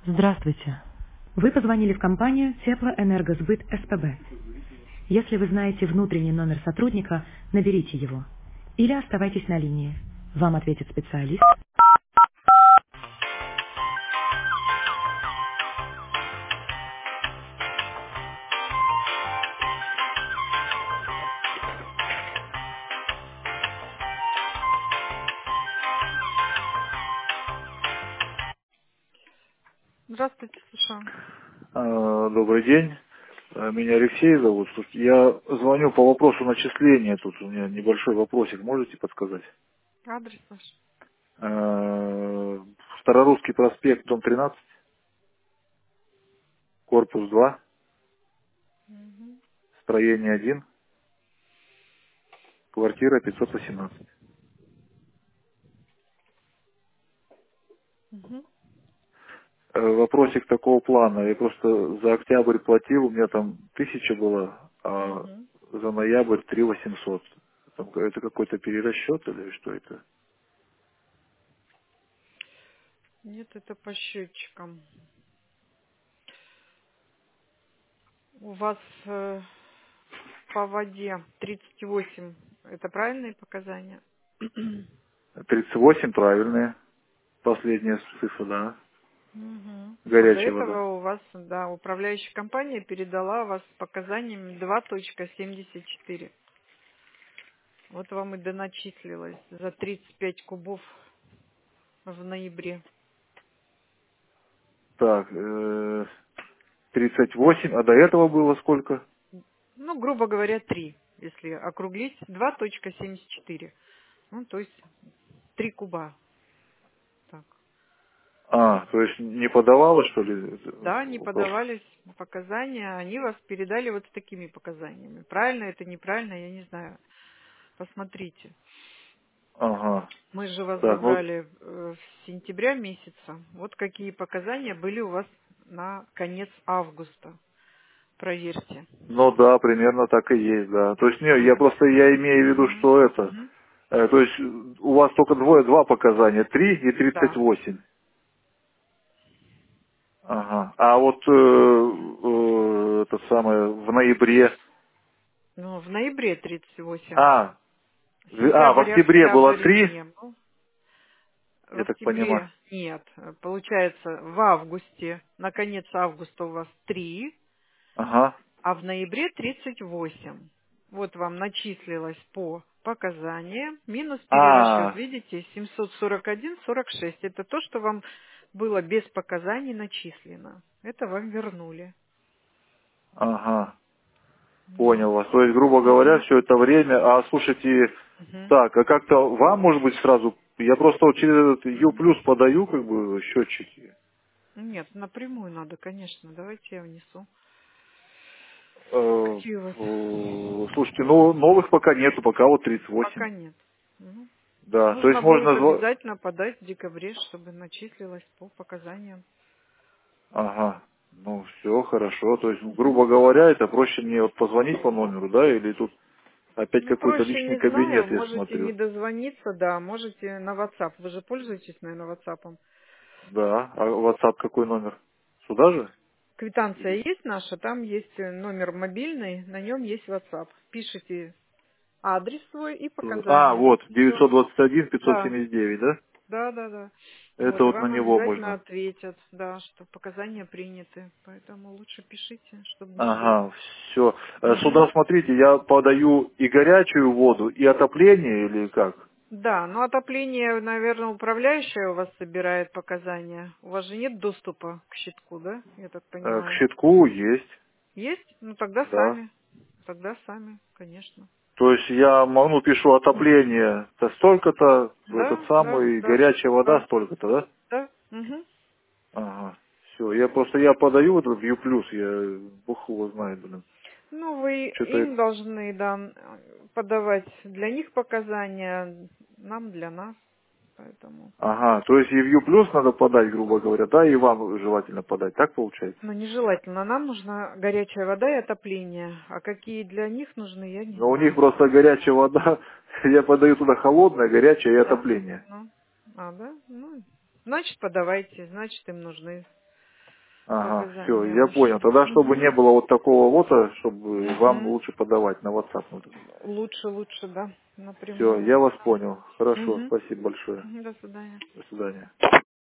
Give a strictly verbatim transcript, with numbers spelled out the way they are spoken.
Здравствуйте. Вы позвонили в компанию Теплоэнергосбыт СПБ. Если вы знаете внутренний номер сотрудника, наберите его. Или оставайтесь на линии. Вам ответит специалист. Здравствуйте, слушаю. А, Добрый день. А, Меня Алексей зовут. Слушайте, я звоню по вопросу начисления. Тут у меня небольшой вопросик. Можете подсказать? Адрес ваш. А, Старорусский проспект, дом тринадцать, корпус два, Мгм. строение один, квартира пятьсот восемнадцать. Мгм. Э, Вопросик такого плана. Я просто за октябрь платил, у меня там тысяча была, а Мгм. за ноябрь три восемьсот. Там Это какой-то перерасчет или что это? Нет, это по счетчикам. У вас э, по воде тридцать восемь. Это правильные показания? тридцать восемь правильные. Последняя цифра, да. Мгм. А до Горячая вода. этого у вас, да, управляющая компания передала вас с показаниями два семьдесят четыре. Вот вам и доначислилось за тридцать пять кубов в ноябре. Так, э, тридцать восемь, а до этого было сколько? Ну, грубо говоря, три, если округлить, два семьдесят четыре. Ну, то есть три куба. Так. А, то есть не подавалось, что ли? Да, не Вопрос. подавались показания, они вас передали вот с такими показаниями. Правильно это, неправильно, я не знаю. Посмотрите. Ага. Мы же вас Так, ну, забрали э, с сентября месяца. Вот какие показания были у вас на конец августа. Проверьте. ну да, примерно так и есть, да. То есть, не, я Вот. просто, я имею в виду, Мгм. что это, Мгм. э, то есть у вас только двое, два показания, три и тридцать Да. восемь. Ага. А вот э, э, это самое, в ноябре, Ну, в ноябре тридцать восемь. а, в- а, в Сентябрь, октябре было октябрь три, не был. В я так понимаю. октябре нет. Получается, в августе, на конец августа у вас три, Ага. а в ноябре тридцать восемь. Вот вам начислилось по показаниям. Минус перерасчет, А, видите, семьсот сорок один сорок шесть. Это то, что вам было без показаний начислено. Это вам вернули. ага. Вот. Понял вас. То есть, грубо говоря, Мгм. все это время, а слушайте, Мгм. так, а как-то вам, может быть, сразу, я просто вот через этот U Мгм. плюс подаю, как бы, счетчики. Нет, напрямую надо, конечно. Давайте я внесу. Э, Какие у вас? э, Слушайте, ну, новых пока нету, пока вот тридцать восемь. Пока нет. Мгм. Да, то есть Нужно будет можно... зва- обязательно подать в декабре, чтобы начислилось по показаниям. Ага, ну, все, хорошо. То есть, Мгм. грубо говоря, это проще мне вот позвонить по номеру, да, или тут опять Ну, какой-то проще личный не знаю. кабинет, я Можете не смотрю. дозвониться, да. Можете на WhatsApp. Вы же пользуетесь, наверное, WhatsApp. Да, а WhatsApp какой номер? Сюда же? Квитанция Или... есть наша, там есть э, номер мобильный, на нем есть WhatsApp. Пишите адрес свой и А, показания. вот, Все. девятьсот двадцать один пятьсот Да, семьдесят девять, да? да, да, да. Это Вот, и вот на вам него обязательно можно. ответят, да, что показания приняты. Поэтому лучше пишите, чтобы не ждать. Ага, все. Мгм. Сюда, смотрите, я подаю и горячую воду, и отопление, или как? Да, но отопление, наверное, управляющая у вас собирает показания. У вас же нет доступа к щитку, да? Я так Э, К понимаю. щитку есть, Есть? Ну тогда да. сами. Тогда сами, конечно. То есть я, м, ну, пишу отопление, то столько-то, этот Да, да, самый, да, горячая вода да, столько-то, да? да. Угу. Ага, все. Я просто, я подаю вот этот Ю плюс, я, бог его знает, блин. Ну, вы Что-то, им должны, да, подавать для них показания, нам для нас, поэтому. ага, то есть и в Ю плюс надо подать, грубо говоря, да, и вам желательно подать, так получается? Но нежелательно. Нам нужна горячая вода и отопление. А какие для них нужны, я не Но у них знаю. просто горячая вода, я подаю туда холодное, горячее и Да. отопление. Ну, а, да? Ну, значит, подавайте, значит, им нужны. Ага, все, показания я ваши. понял. Тогда, чтобы Угу. не было вот такого вот, чтобы вам Угу. лучше подавать на WhatsApp. Лучше, лучше, да, Все, напрямую. я вас понял. Хорошо, Угу. спасибо большое. До свидания. До свидания.